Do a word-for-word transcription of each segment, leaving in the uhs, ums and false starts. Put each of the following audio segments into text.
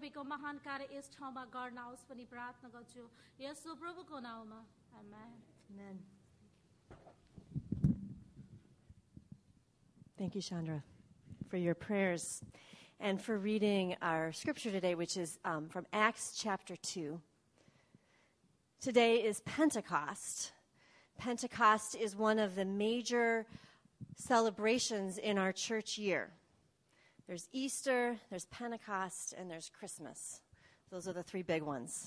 तपाईँको महान कार्य यस ठाउँमा गर्न आओस् पनि प्रार्थना गर्छु यसो प्रभुको नाउँमा आमेन. Amen. Thank you, Chandra, for your prayers and for reading our scripture today, which is um, from Acts chapter two. Today is Pentecost. Pentecost is one of the major celebrations in our church year. There's Easter, there's Pentecost, and there's Christmas. Those are the three big ones.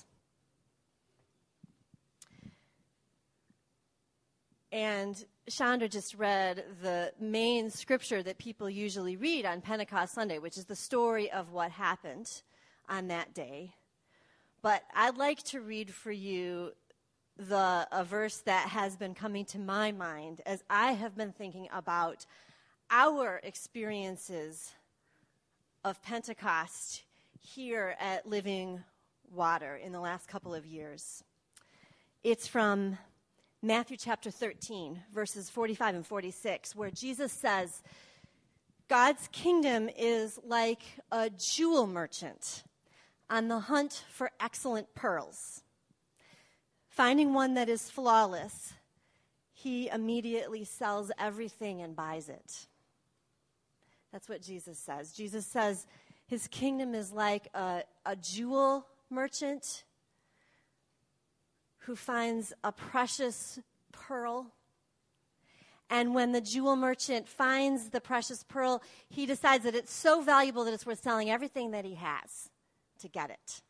And Chandra just read the main scripture that people usually read on Pentecost Sunday, which is the story of what happened on that day. But I'd like to read for you the a verse that has been coming to my mind as I have been thinking about our experiences of Pentecost here at Living Water in the last couple of years. It's from Matthew chapter thirteen, verses forty-five and forty-six, where Jesus says, God's kingdom is like a jewel merchant on the hunt for excellent pearls. Finding one that is flawless, he immediately sells everything and buys it. That's what Jesus says. Jesus says his kingdom is like a, a jewel merchant who finds a precious pearl. And when the jewel merchant finds the precious pearl, he decides that it's so valuable that it's worth selling everything that he has to get it.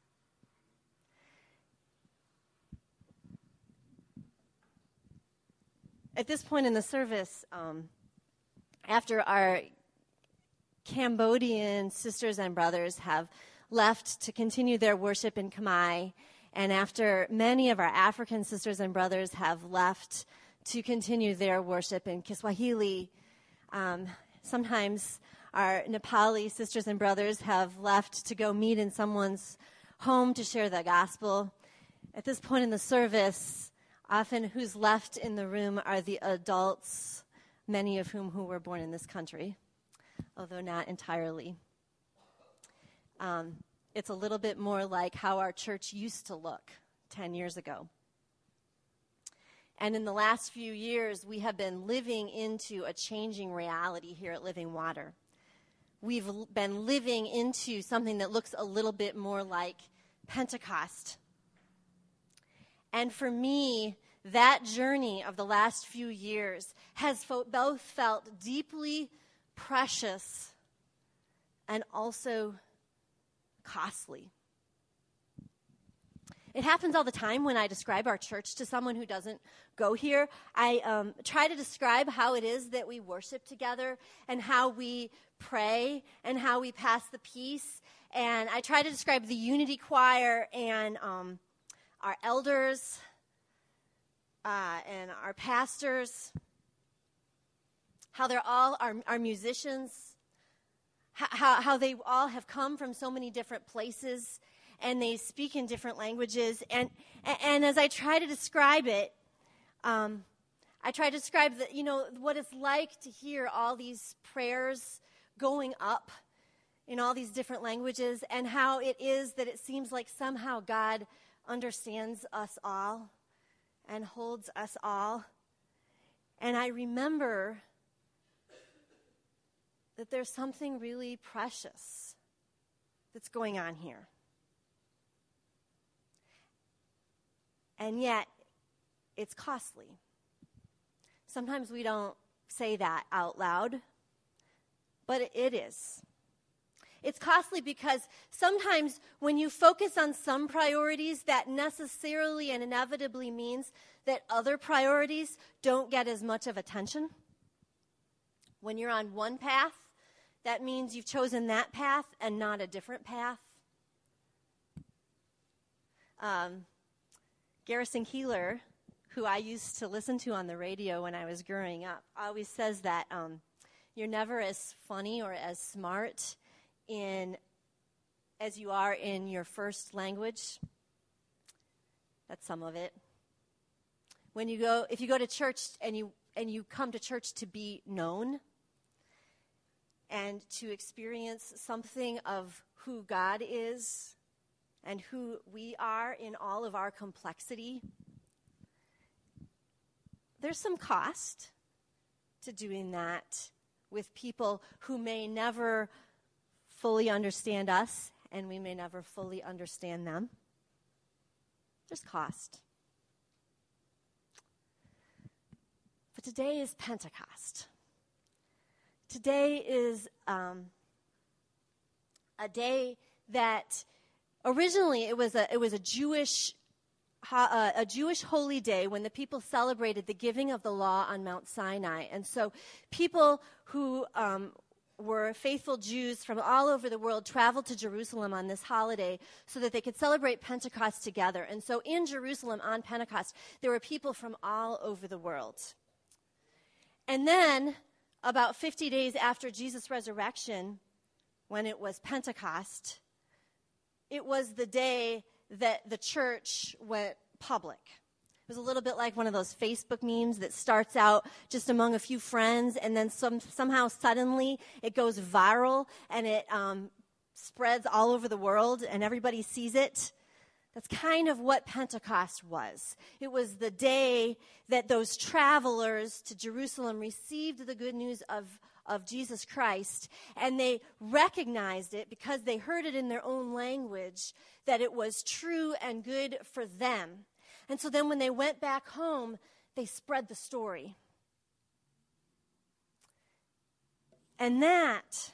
At this point in the service, um, after our Cambodian sisters and brothers have left to continue their worship in Khmer, and after many of our African sisters and brothers have left to continue their worship in Kiswahili, um, sometimes our Nepali sisters and brothers have left to go meet in someone's home to share the gospel. At this point in the service, often who's left in the room are the adults, many of whom who were born in this country, although not entirely. Um, it's a little bit more like how our church used to look ten years ago. And in the last few years, we have been living into a changing reality here at Living Water. We've l- been living into something that looks a little bit more like Pentecost. And for me, that journey of the last few years has fo- both felt deeply precious and also costly. It happens all the time when I describe our church to someone who doesn't go here. I um, try to describe how it is that we worship together and how we pray and how we pass the peace. And I try to describe the unity choir and um, our elders uh, and our pastors, how they're all our, our musicians, how, how they all have come from so many different places and they speak in different languages. And, and as I try to describe it, um, I try to describe the, you know, what it's like to hear all these prayers going up in all these different languages and how it is that it seems like somehow God understands us all and holds us all. And I remember that there's something really precious that's going on here. And yet, it's costly. Sometimes we don't say that out loud, but it is. It's costly because sometimes when you focus on some priorities, that necessarily and inevitably means that other priorities don't get as much of attention. When you're on one path, that means you've chosen that path and not a different path. Um, Garrison Keillor, who I used to listen to on the radio when I was growing up, always says that um, you're never as funny or as smart in as you are in your first language. That's some of it. When you go, if you go to church and you and you come to church to be known and to experience something of who God is and who we are in all of our complexity, there's some cost to doing that with people who may never fully understand us, and we may never fully understand them. There's cost. But today is Pentecost. Today is um, a day that originally it was a it was a Jewish uh, a Jewish holy day when the people celebrated the giving of the law on Mount Sinai, and so people who um, were faithful Jews from all over the world traveled to Jerusalem on this holiday so that they could celebrate Pentecost together. And so in Jerusalem on Pentecost, there were people from all over the world. And then, about fifty days after Jesus' resurrection, when it was Pentecost, it was the day that the church went public. It was a little bit like one of those Facebook memes that starts out just among a few friends, and then some, somehow suddenly it goes viral, and it um, spreads all over the world, and everybody sees it. That's kind of what Pentecost was. It was the day that those travelers to Jerusalem received the good news of, of Jesus Christ, and they recognized it because they heard it in their own language, that it was true and good for them. And so then when they went back home, they spread the story. And that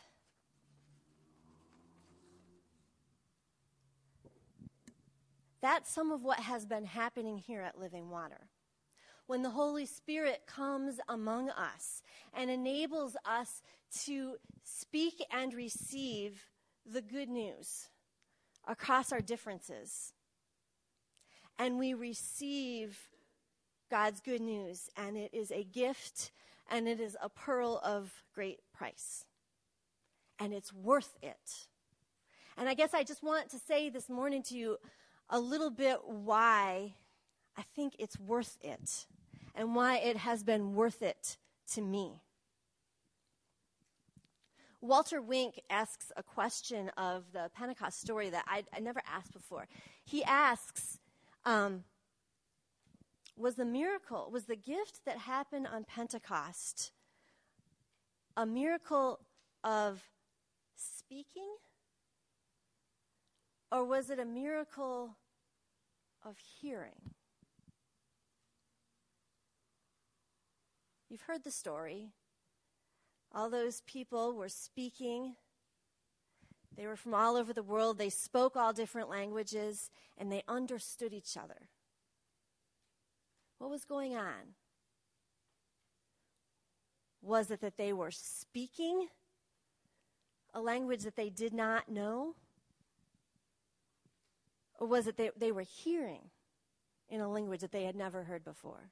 That's some of what has been happening here at Living Water. When the Holy Spirit comes among us and enables us to speak and receive the good news across our differences, and we receive God's good news, and it is a gift, and it is a pearl of great price, and it's worth it. And I guess I just want to say this morning to you a little bit why I think it's worth it and why it has been worth it to me. Walter Wink asks a question of the Pentecost story that I, I never asked before. He asks, um, was the miracle, was the gift that happened on Pentecost a miracle of speaking? Or was it a miracle of hearing? You've heard the story. All those people were speaking. They were from all over the world. They spoke all different languages, and they understood each other. What was going on? Was it that they were speaking a language that they did not know? Or was it they, they were hearing in a language that they had never heard before?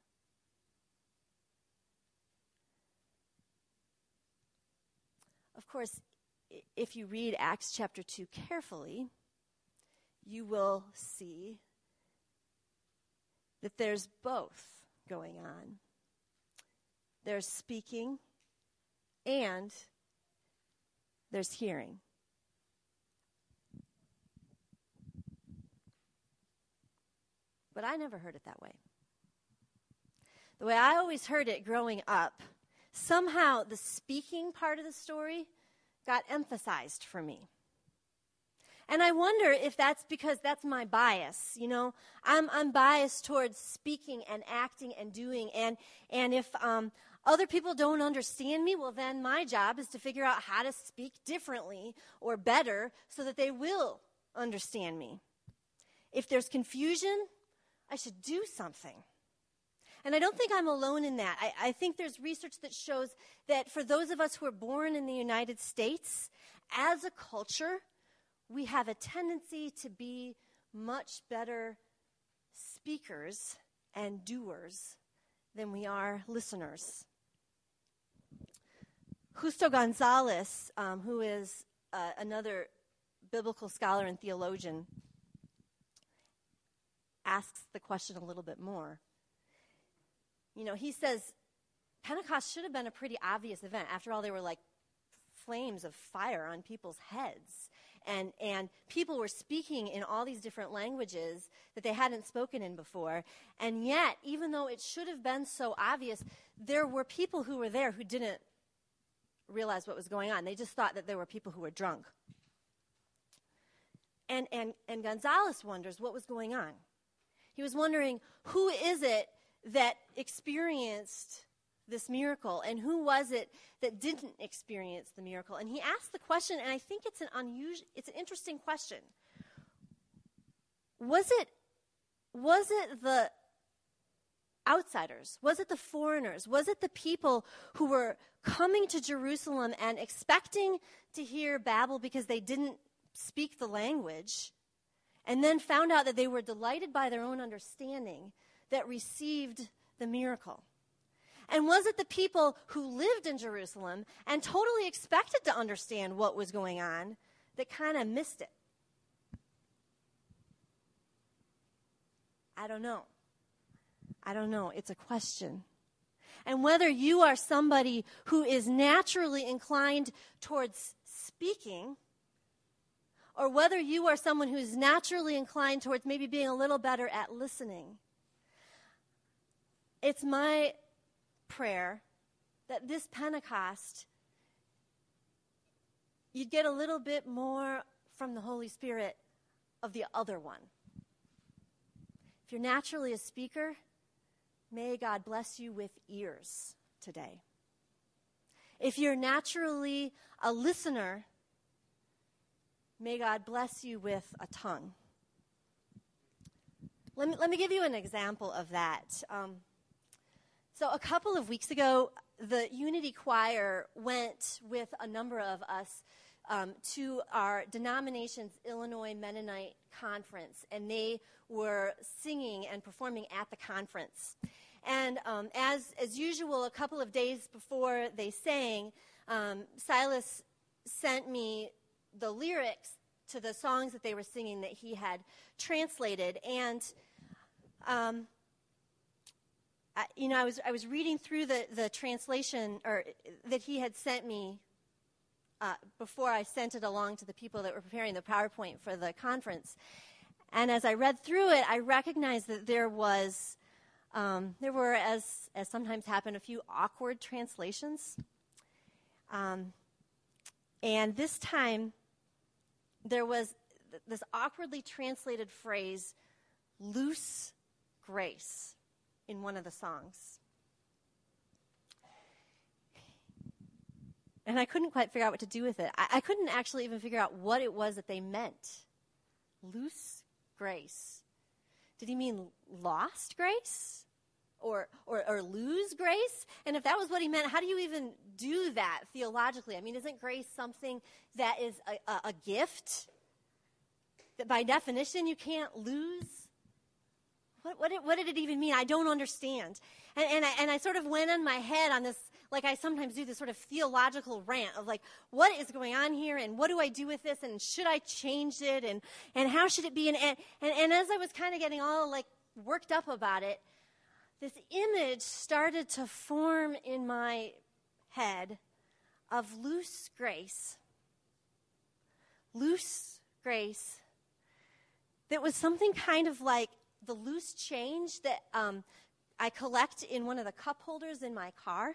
Of course, if you read Acts chapter two carefully, you will see that there's both going on. There's speaking and there's hearing. But I never heard it that way. The way I always heard it growing up, somehow the speaking part of the story got emphasized for me. And I wonder if that's because that's my bias, you know. I'm I'm biased towards speaking and acting and doing, and and if um, other people don't understand me, well, then my job is to figure out how to speak differently or better so that they will understand me. If there's confusion, I should do something. And I don't think I'm alone in that. I, I think there's research that shows that for those of us who are born in the United States, as a culture, we have a tendency to be much better speakers and doers than we are listeners. Justo Gonzalez, um, who is uh, another biblical scholar and theologian, asks the question a little bit more. You know, he says Pentecost should have been a pretty obvious event. After all, there were like flames of fire on people's heads. and, and people were speaking in all these different languages that they hadn't spoken in before. And yet, even though it should have been so obvious, there were people who were there who didn't realize what was going on. They just thought that there were people who were drunk. And, and, and Gonzalez wonders what was going on. He was wondering, who is it that experienced this miracle, and who was it that didn't experience the miracle? And he asked the question, and I think it's an unusual, it's an interesting question. Was it, was it the outsiders? Was it the foreigners? Was it the people who were coming to Jerusalem and expecting to hear Babel because they didn't speak the language, and then found out that they were delighted by their own understanding, that received the miracle? And was it the people who lived in Jerusalem and totally expected to understand what was going on that kind of missed it? I don't know. I don't know. It's a question. And whether you are somebody who is naturally inclined towards speaking, or whether you are someone who is naturally inclined towards maybe being a little better at listening, it's my prayer that this Pentecost, you'd get a little bit more from the Holy Spirit of the other one. If you're naturally a speaker, may God bless you with ears today. If you're naturally a listener, may God bless you with a tongue. Let me, let me give you an example of that. Um, so a couple of weeks ago, the Unity Choir went with a number of us um, to our denomination's Illinois Mennonite Conference, and they were singing and performing at the conference. And um, as, as usual, a couple of days before they sang, um, Silas sent me the lyrics to the songs that they were singing that he had translated. And, um, I, you know, I was I was reading through the, the translation or that he had sent me uh, before I sent it along to the people that were preparing the PowerPoint for the conference. And as I read through it, I recognized that there was, um, there were, as as sometimes happen, a few awkward translations. Um, and this time, there was th- this awkwardly translated phrase, loose grace, in one of the songs. And I couldn't quite figure out what to do with it. I, I couldn't actually even figure out what it was that they meant. Loose grace. Did he mean lost grace? Or, or, or lose grace? And if that was what he meant, how do you even do that theologically? I mean, isn't grace something that is a, a, a gift that by definition you can't lose? What, what, did, what did it even mean? I don't understand. And, and, I, and I sort of went in my head on this, like I sometimes do, this sort of theological rant of like, what is going on here, and what do I do with this, and should I change it, and, and how should it be? And, and, and as I was kind of getting all like worked up about it, this image started to form in my head of loose grace. Loose grace that was something kind of like the loose change that um, I collect in one of the cup holders in my car.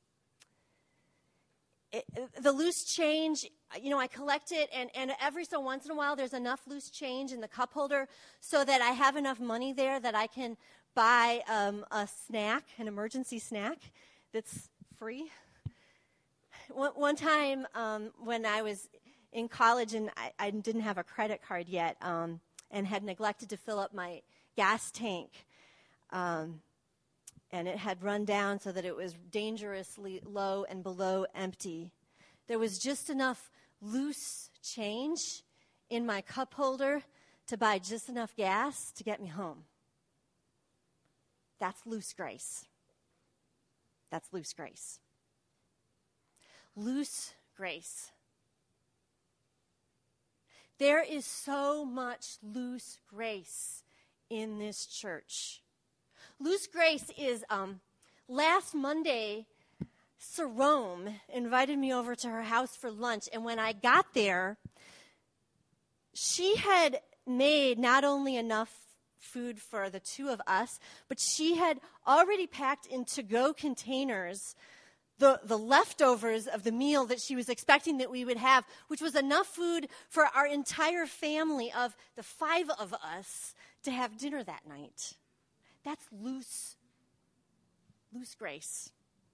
It, the loose change, you know, I collect it, and, and every so once in a while there's enough loose change in the cup holder so that I have enough money there that I can buy um, a snack, an emergency snack that's free. One, one time um, when I was in college and I, I didn't have a credit card yet um, and had neglected to fill up my gas tank, um, and it had run down so that it was dangerously low and below empty. There was just enough loose change in my cup holder to buy just enough gas to get me home. That's loose grace. That's loose grace. Loose grace. There is so much loose grace in this church. Loose grace is, um, last Monday, Sarome invited me over to her house for lunch, and when I got there, she had made not only enough food for the two of us, but she had already packed in to-go containers the, the leftovers of the meal that she was expecting that we would have, which was enough food for our entire family of the five of us to have dinner that night. That's loose, loose grace.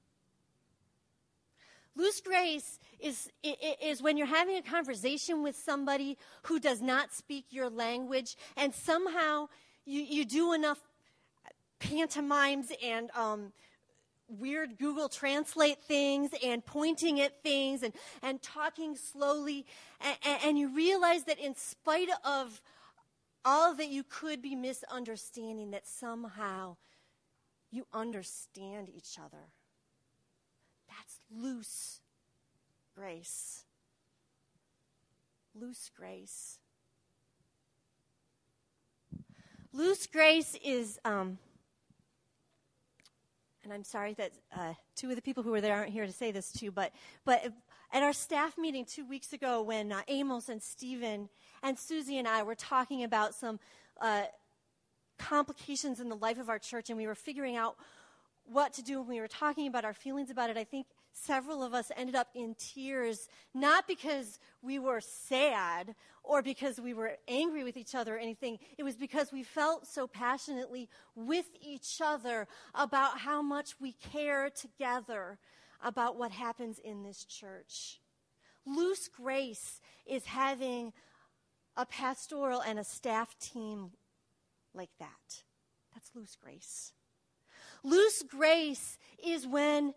Loose grace is, is when you're having a conversation with somebody who does not speak your language, and somehow you, you do enough pantomimes and um, weird Google Translate things and pointing at things and, and talking slowly, and, and you realize that in spite of all that you could be misunderstanding, that somehow you understand each other. That's loose grace. Loose grace. Loose grace is, um, and I'm sorry that uh, two of the people who were there aren't here to say this too, but but at our staff meeting two weeks ago when uh, Amos and Stephen and Susie and I were talking about some uh, complications in the life of our church, and we were figuring out what to do, and we were talking about our feelings about it, I think several of us ended up in tears, not because we were sad or because we were angry with each other or anything. It was because we felt so passionately with each other about how much we care together about what happens in this church. Loose grace is having a pastoral and a staff team like that. That's loose grace. Loose grace is when,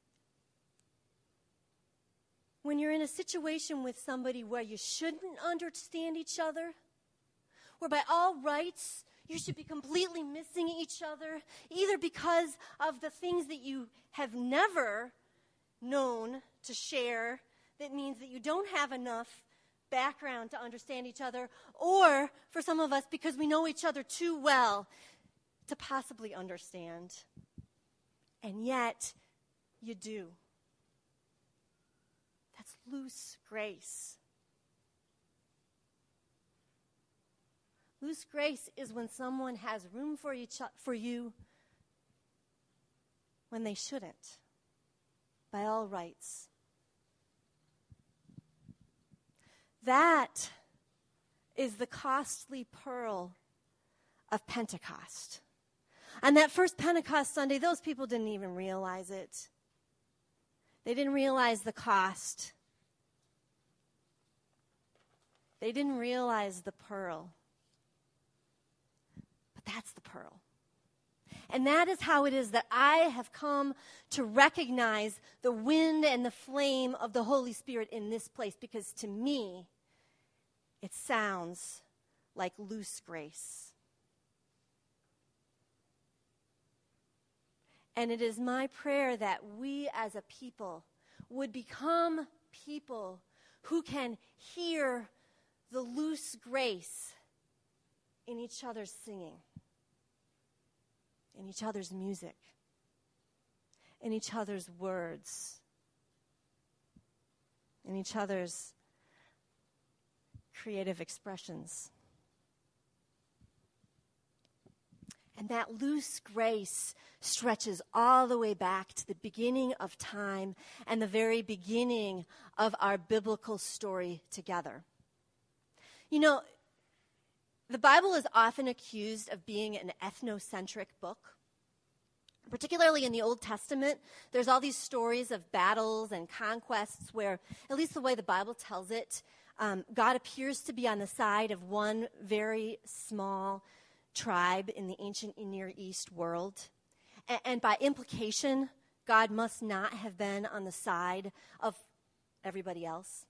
when you're in a situation with somebody where you shouldn't understand each other, where by all rights you should be completely missing each other, either because of the things that you have never known to share, that means that you don't have enough background to understand each other, or for some of us, because we know each other too well to possibly understand. And yet, you do. That's loose grace. Loose grace is when someone has room for each for you when they shouldn't, by all rights. That is the costly pearl of Pentecost. On that first Pentecost Sunday, those people didn't even realize it. They didn't realize the cost. They didn't realize the pearl. But that's the pearl. And that is how it is that I have come to recognize the wind and the flame of the Holy Spirit in this place, because to me, it sounds like loose grace. And it is my prayer that we as a people would become people who can hear the loose grace in each other's singing, in each other's music, in each other's words, in each other's creative expressions. And that loose grace stretches all the way back to the beginning of time and the very beginning of our biblical story together. You know, the Bible is often accused of being an ethnocentric book. Particularly in the Old Testament, there's all these stories of battles and conquests where, at least the way the Bible tells it, um, God appears to be on the side of one very small tribe in the ancient Near East world. And, and by implication, God must not have been on the side of everybody else.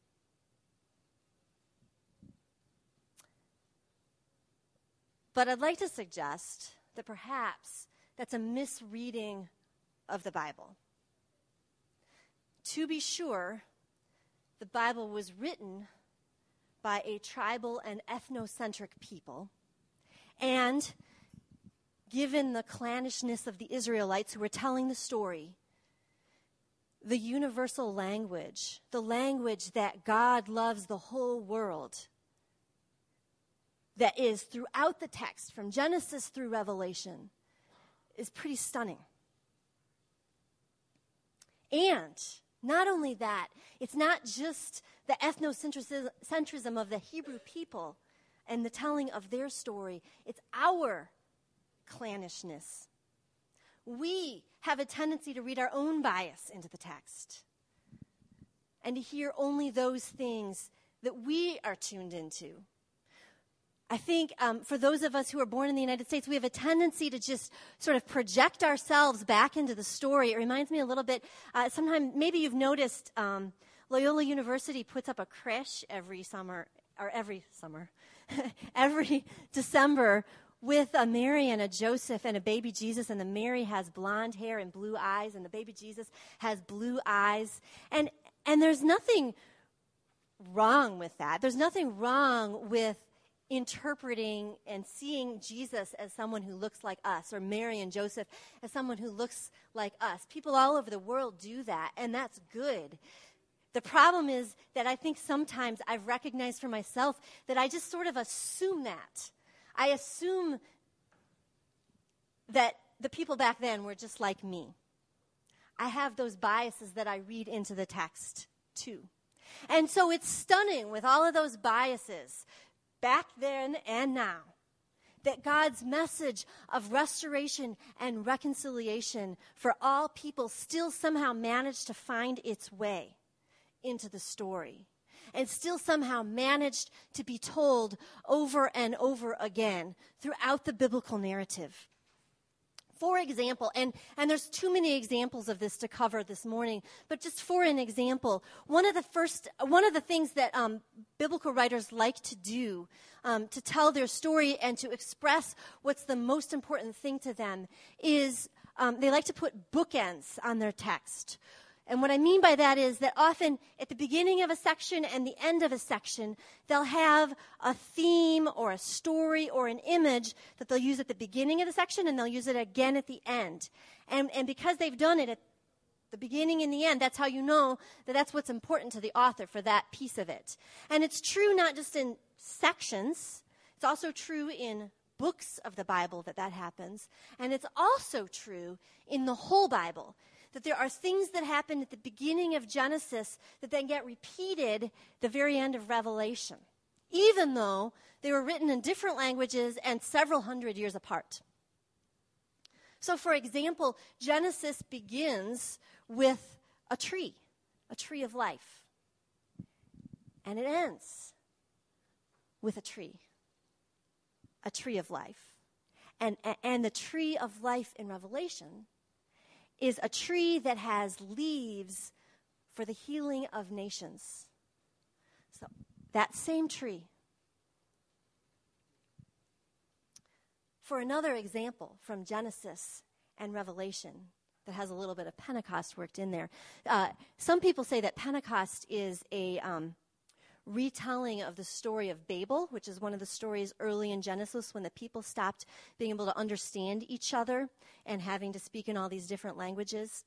But I'd like to suggest that perhaps that's a misreading of the Bible. To be sure, the Bible was written by a tribal and ethnocentric people, and given the clannishness of the Israelites who were telling the story, the universal language, the language that God loves the whole world, that is throughout the text, from Genesis through Revelation, is pretty stunning. And not only that, it's not just the ethnocentrism of the Hebrew people and the telling of their story. It's our clannishness. We have a tendency to read our own bias into the text and to hear only those things that we are tuned into. I think um, for those of us who are born in the United States, we have a tendency to just sort of project ourselves back into the story. It reminds me a little bit, uh, sometimes maybe you've noticed um, Loyola University puts up a creche every summer, or every summer, every December with a Mary and a Joseph and a baby Jesus, and the Mary has blonde hair and blue eyes, and the baby Jesus has blue eyes. And, and there's nothing wrong with that. There's nothing wrong with interpreting and seeing Jesus as someone who looks like us, or Mary and Joseph as someone who looks like us. People all over the world do that, and that's good. The problem is that I think sometimes I've recognized for myself that I just sort of assume that. I assume that the people back then were just like me. I have those biases that I read into the text too. And so it's stunning with all of those biases back then and now, that God's message of restoration and reconciliation for all people still somehow managed to find its way into the story, and still somehow managed to be told over and over again throughout the biblical narrative. For example, and, and there's too many examples of this to cover this morning, but just for an example, one of the first, one of the things that um, biblical writers like to do um, to tell their story and to express what's the most important thing to them is um, they like to put bookends on their text. And what I mean by that is that often at the beginning of a section and the end of a section, they'll have a theme or a story or an image that they'll use at the beginning of the section, and they'll use it again at the end. And, and because they've done it at the beginning and the end, that's how you know that that's what's important to the author for that piece of it. And it's true not just in sections, it's also true in books of the Bible that that happens. And it's also true in the whole Bible, that there are things that happen at the beginning of Genesis that then get repeated the very end of Revelation, even though they were written in different languages and several hundred years apart. So, for example, Genesis begins with a tree, a tree of life, and it ends with a tree, a tree of life. And, and the tree of life in Revelation is a tree that has leaves for the healing of nations. So that same tree. For another example from Genesis and Revelation that has a little bit of Pentecost worked in there, uh, some people say that Pentecost is a um, retelling of the story of Babel, which is one of the stories early in Genesis when the people stopped being able to understand each other and having to speak in all these different languages.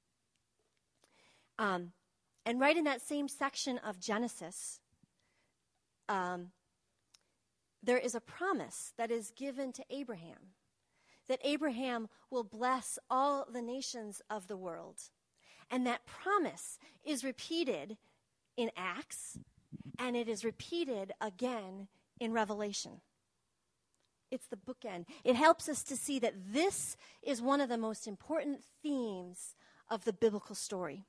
Um, and right in that same section of Genesis, um, there is a promise that is given to Abraham, that Abraham will bless all the nations of the world. And that promise is repeated in Acts, and it is repeated again in Revelation. It's the bookend. It helps us to see that this is one of the most important themes of the biblical story.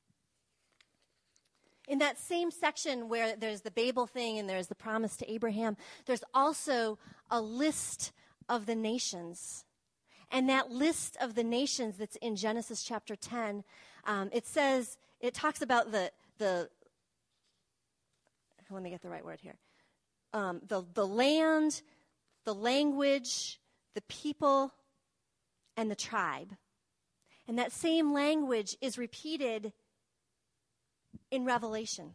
In that same section where there's the Babel thing and there's the promise to Abraham, there's also a list of the nations. And that list of the nations that's in Genesis chapter ten, um, it says, it talks about the the let me get the right word here. Um, the, the land, the language, the people, and the tribe. And that same language is repeated in Revelation.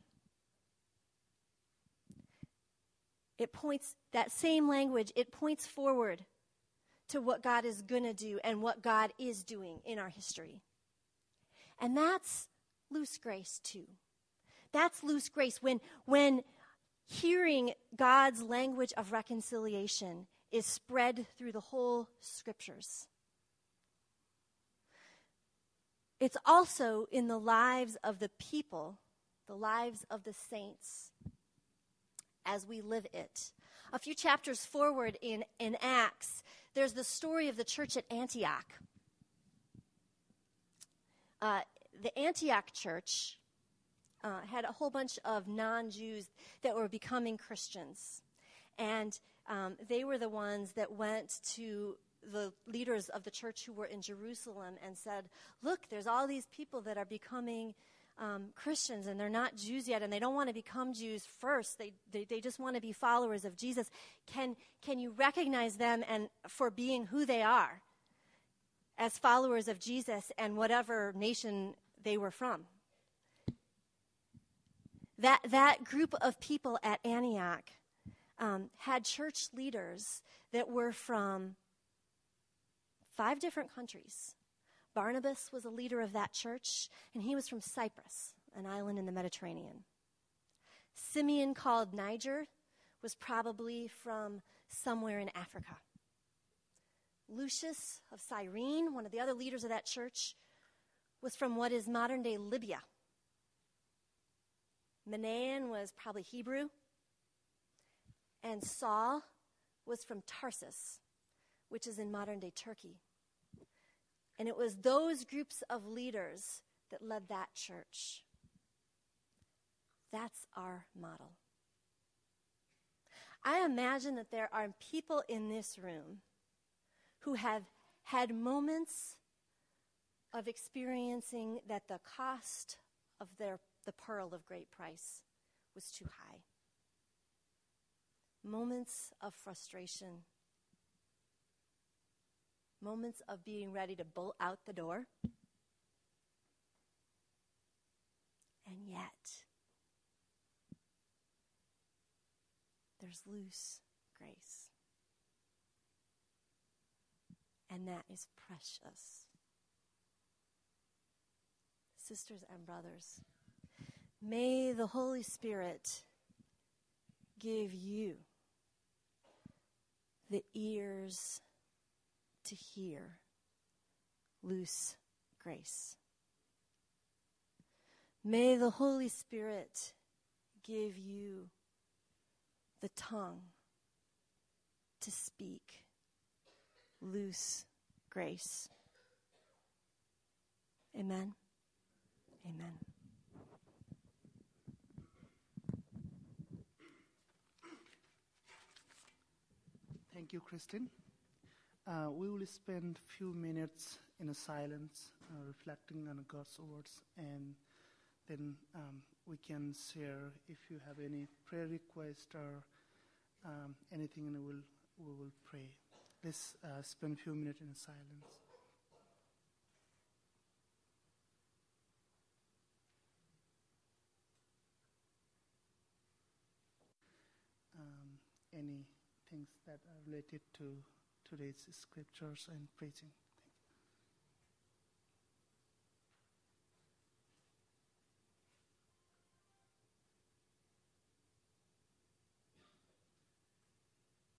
It points, that same language, it points forward to what God is going to do and what God is doing in our history. And that's loose grace too. That's loose grace. When, when hearing God's language of reconciliation is spread through the whole scriptures. It's also in the lives of the people, the lives of the saints, as we live it. A few chapters forward in, in Acts, there's the story of the church at Antioch. Uh, the Antioch church uh, had a whole bunch of non-Jews that were becoming Christians. And um, they were the ones that went to the leaders of the church who were in Jerusalem and said, look, there's all these people that are becoming um, Christians, and they're not Jews yet, and they don't want to become Jews first. They, they they just want to be followers of Jesus. Can can you recognize them and for being who they are as followers of Jesus and whatever nation they were from? That that group of people at Antioch um, had church leaders that were from five different countries. Barnabas was a leader of that church, and he was from Cyprus, an island in the Mediterranean. Simeon, called Niger, was probably from somewhere in Africa. Lucius of Cyrene, one of the other leaders of that church, was from what is modern-day Libya. Manaen was probably Hebrew. And Saul was from Tarsus, which is in modern-day Turkey. And it was those groups of leaders that led that church. That's our model. I imagine that there are people in this room who have had moments of experiencing that the cost of their the pearl of great price was too high. Moments of frustration. Moments of being ready to bolt out the door. And yet, there's loose grace. And that is precious. Sisters and brothers, may the Holy Spirit give you the ears to hear loose grace. May the Holy Spirit give you the tongue to speak loose grace. Amen. Amen. Thank you, Kristen. Uh, we will spend a few minutes in a silence, uh, reflecting on God's words, and then um, we can share if you have any prayer request or um, anything, and we will, we will pray. Let's uh, spend a few minutes in silence. Um, any things that are related to today's scriptures and preaching.